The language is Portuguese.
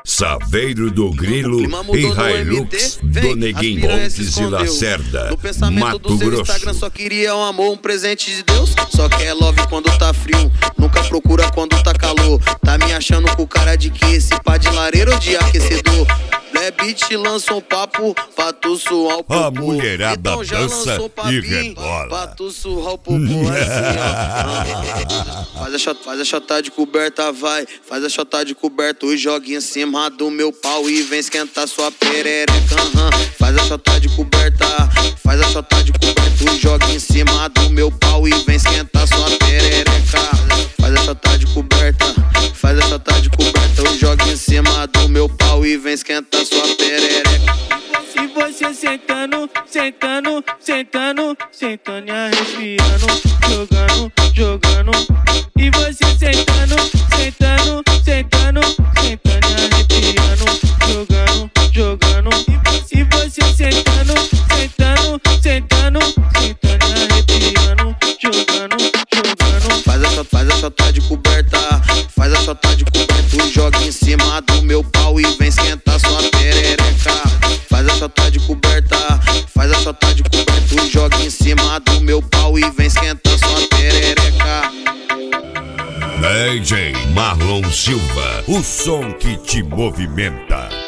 Saveiro do Grilo e Hilux do Neguinho Pontes de Lacerda, no pensamento Mato do seu Grosso. Instagram só queria um amor, um presente de Deus. Só quer love quando tá frio, nunca procura quando tá calor. Tá me achando com cara de que esse pá de lareira ou de aquecedor. Beat lança um papo pra tu suar o popô. A mulherada então já dança e rebola pra tu suar o popô assim, ó. Faz a chota de coberta, vai. Faz a chota de coberta e joga em cima do meu pau e vem esquentar sua perereca. Faz a chota de coberta, faz a chota de coberta e joga em cima do meu pau e vem esquentar sua perereca. Faz a chota de coberta, faz a chota de coberta e joga em cima do meu pau e vem esquentar sua perereca. Se você sentando, sentando, sentando, sentando e arrepiando, jogando, jogando. E você sentando, sentando, sentando, sentando e arrepiando, jogando, jogando. E você sentando, sentando, sentando, sentando e arrepiando, jogando, jogando. Faz a chota de coberta, faz a chota de coberta e joga em cima do meu pau e vem esquentar sua perereca. Faz a chota de coberta, faz a chota de coberta e joga em cima do meu pau e vem esquentar sua perereca. DJ Marlon Silva, o som que te movimenta.